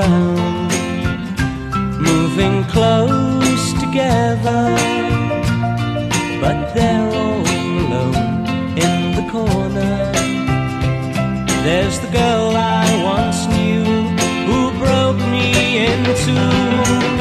around, moving close together, but they're all alone in the corner. There's the girl I once knew who broke me in two.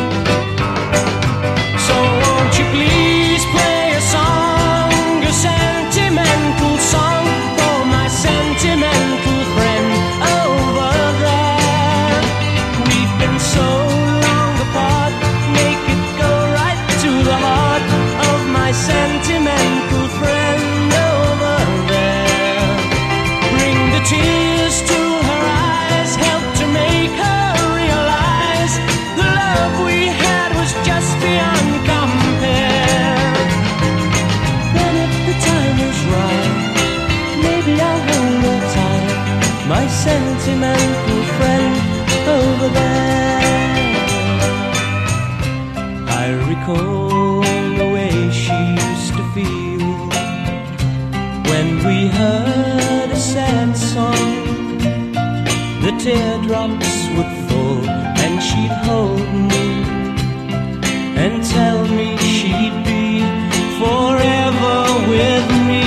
So won't you please play a song, a sentimental song for my sentimental friend over there. We've been so long apart, make it go right to the heart of my sentimental friend over there. Bring the tears to her eyes, help to make her realize the love we had was just beyond compare. Then if the time is right, maybe I'll hold her tight, my sentimental friend over there. I recall the way she used to feel when we heard a sad song. The teardrops would fall and she'd hold me and tell me she'd be forever with me.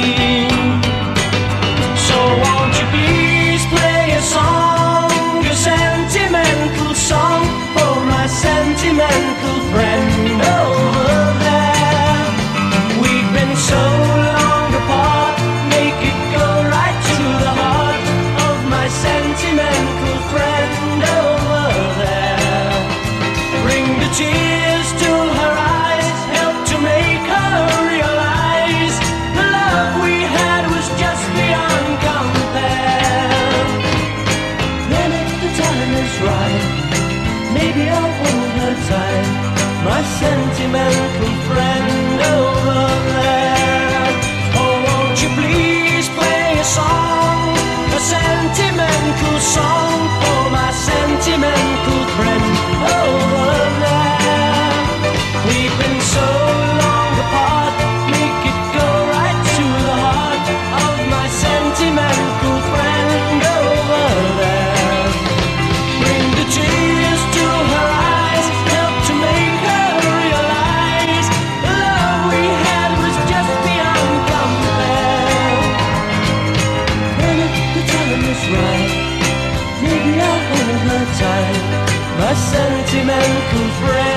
So won't you please play a song, a sentimental song for my sentimental friend over there. We've been so long apart, make it go right to the heart of my sentimental friend over there. Bring the tears to her eyes, help to make her realize the love we had was just beyond compare. Then if the time is right, maybe I'll hold her tight, my sentimental friend over there. Oh, won't you please play a song, a sentimental song for my sentimental friend over there. We've been so long apart, make it go right to the heart of my sentimental friend over there. Bring the tears to her eyes, help to make her realize the love we had was just beyond compare. And if the time is right, maybe I'll hold her tight, my sentimental friend